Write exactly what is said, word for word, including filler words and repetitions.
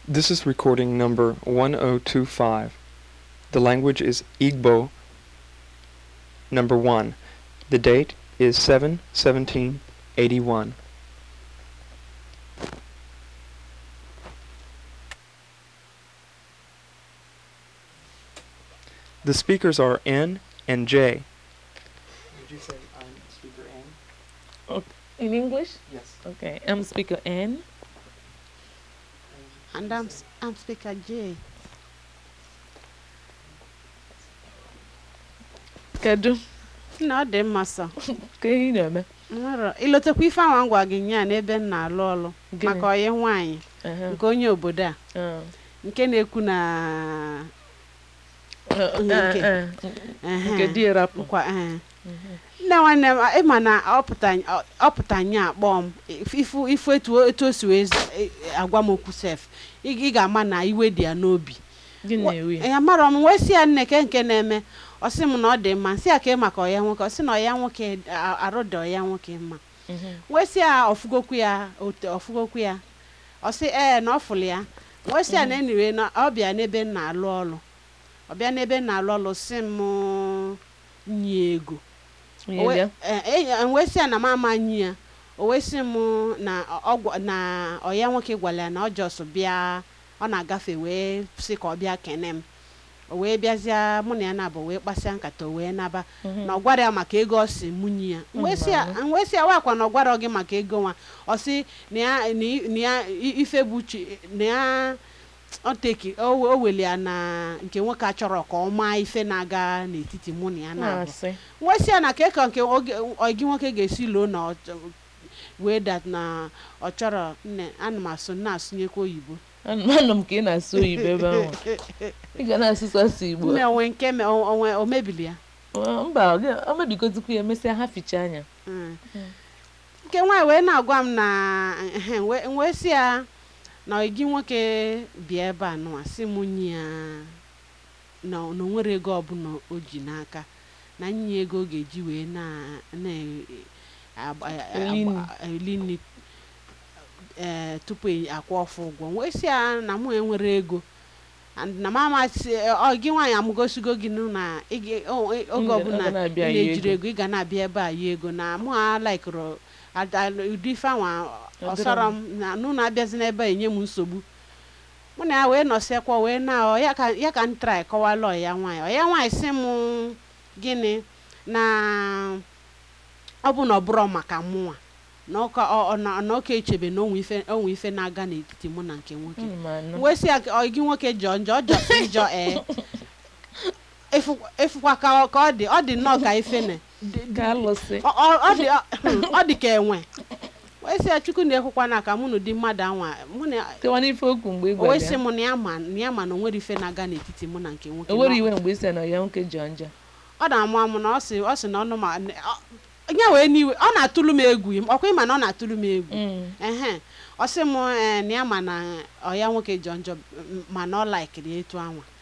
This is recording number one oh two five. The language is Igbo. Number one. The date is seven seventeen eighty-one. The speakers are N and J. Did you say I'm speaker N? Oh, in English? Yes. Okay, I'm speaker N. And I'm, s- I'm speaker J. Kedu? Na ọ dị mma sọ. Ka ị na-eme? Nwere ilotekwa ife anwa ngwa gị nya n'ebe m na-alụ ọlụ Gịnị? maka onye nwaanyị Aha. nke onye obodo a Ah. nke na-ekwu na Ah, Nke. ah, ah. ehe, Nke di rapụ. nkwa ehe. Nne nwanne m ịma na ọpụta ọpụta nya akpọ m ifu ifu etu etu o si wee z- e- agwa m okwu sef ị ị ga-ama na iwe dị ya n'obi. Gị na-ewe? ya mara m wee sị ya nne ke nke na-eme ọ sị m na ọ dị mma nsị ya ka ị maka ọya nwoke ọ sị na ọya nwoke a- arụ dị ọya nwoke mma Mhm. wee sị ya ọfụgokwu ya ote ọfụgokwu ya ọ sị ee na ọ fụlụ ya wee sị ya na eniwe na ọ bịa n'ebe m na-alụ ọlụ ọ bịa n'ebe m na-alụ ọlụ sị m nye ego Onye O wee- bịa? eh, eh, eh, wee sị ya na m ama nyi ya o wee sị m na ọ gwa- na ọya nwoke gwara ya na ọ jọs bịa ọ na-agafe wee sị ka ọ bịa kene m o wee bịazie mụ na ya na-abụ wee kpasịa nkata o wee naba Mhm. na ọ gwara ya maka ego ọ si munye ya Mm, wee sị ya mama. wee sị ya wakwa na ọ gwara gị maka ego nwa ọ sị na ya na i- na ya i- ife bụ uche na ya ọ teki o o weli ya na nke nwoke a chọrọ ka ọ maa ife na-aga n'etiti mụ na ya na-abụ Na-asị. wee sị ya na ka ka nke oge gị nwoke ga-esi loo na ọ chọ- wee dat na ọ chọrọ nne ana m asụ na-asụnyekwa oyibo Anọ m ka ị na-asụ oyibo ebe ahụ. Ị ga na-asụsụ asụ Igbo. nne onwe nke me- o- onwe o mebili ya Ọ, mba, ọ ga- ọ mebigotukwu ya emesịa ha ficha anya. Mm. nke nwaanyị wee na-agwa m na ehe, wee wee sị ya na gị nwoke bịa ebe a nụwa sị m nye ya na na o nwere ego ọbụla o ji n'aka na nye ego ọ ga-eji wee na na agba- Eli nri. agba- eli nri ee tupu e- akwụ ọfụ ụgwọ wee sị ya na mụ enwere ego and na mama si ọ gị nwaanyị amụgosigo gị nụ na ị ga- o- e- oge Ị ga- ọbụla ọ ga ị na-abịa ya na-ejiri ego. ego ị ga na-abịa ebe a yi ego na mụ a laikụrụ ụdị ife anwa Ọ ọsọrọ m na nụ na-abịazi n'ebe a enye m nsogbu mụ na ya wee nọsịakwa wee na ọ ya ka ya ka m trai kọwala ọya nwaanyị ọya nwaanyị sị m gịnị na ọ bụ na ọ bụrụ maka mụnwa na ọka ọ- ọ- na na ọka echebe na onwe ife onwe ife na-aga n'etiti mụ na nke nwoke Unu ma anọ. wee sị ya ka ọ gị nwoke jọọ njọ ọ jọsị njọ ee Efukwa- efukwa ka ọ- ka ọ dị ọ dị nnọọ ka ife na Ka alụsị. ọ ọ- ọ dị ọ dị ka enwe wee sị ya chukwu na-ekwukwa na ka mụ na ụdị mmadụ anwa mụ na Kewa n'ife okwu mgbe ị o gwara wee sị ya. m na ya ma na ya ma na o nwere ife na-aga n'etiti mụ na nke nwoke O nwere na iwe mgbe ị sị na ya nwoke jọ njọ. ọ na-amụ amụ na ọ sị ọ sị na ọnụ ma ọ- ya wee n'iwe ọ na-atụrụ m egwu ọkwa ịma na ọ na-atụrụ m egwu Mm. ehe ọ sị m ee na ya ma na ọ ya nwoke jọ njọ m- mana ọ laikiri etu anwa